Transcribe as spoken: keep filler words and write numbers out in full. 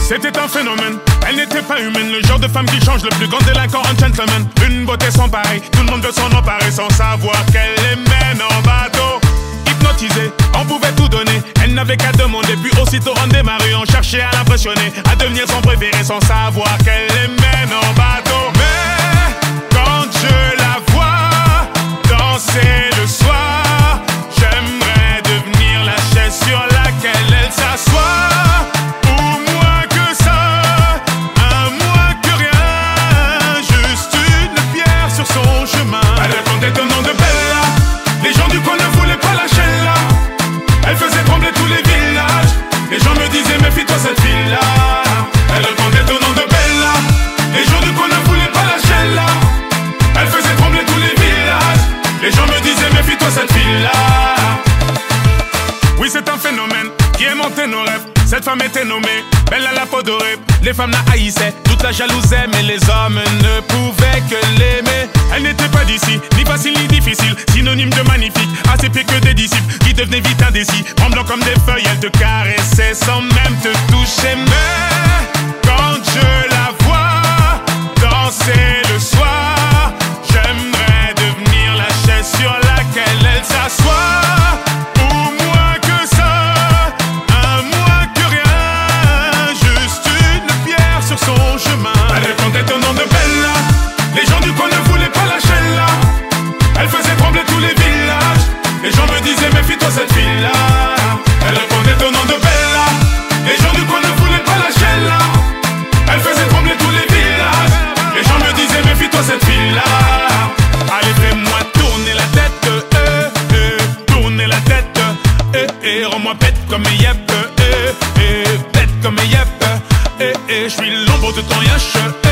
C'était un phénomène, elle n'était pas humaine. Le genre de femme qui change, le plus grand délinquant, un gentleman. Une beauté sans pareil, tout le monde veut s'en emparer sans savoir qu'elle les mène en bateau. Hypnotisée, on pouvait tout donner. Elle n'avait qu'à demander, puis aussitôt on démarrait. On cherchait à l'impressionner, à devenir son préféré sans savoir qu'elle les mène en bateau. Mais quand je la vois danser le soir, j'aimerais devenir la chaise sur laquelle elle s'assoit. Cette fille-là, elle répondait au nom de Bella. Les gens du coin ne voulaient pas lâcher là. Elle faisait trembler tous les villages. Les gens me disaient méfie-toi cette fille-là. Oui, c'est un phénomène qui aimantait nos rêves. Cette femme était nommée Bella la peau dorée. Les femmes la haïssaient, toute la jalousaient, mais les hommes ne pouvaient que l'aimer. Elle n'était pas d'ici, ni facile ni difficile, synonyme de magnifique, assez pire que des disciples qui devenaient vite indécis. Tremblant comme des feuilles, elle te caressait sans même te toucher. Mais quand je la vois danser le soir, j'aimerais devenir la chaise sur laquelle elle s'assoit. Cette fille-là, elle répondait au nom de Bella. Les gens du coin ne voulaient pas lâcher là. Elle faisait trembler tous les villages. Les gens me disaient méfie-toi cette fille-là. Allez, fais-moi tourner la tête, euh, euh, tourner la tête, euh, euh, rends-moi bête comme yep, euh, euh, bête comme yep, euh, euh, je suis l'ombre de ton yash.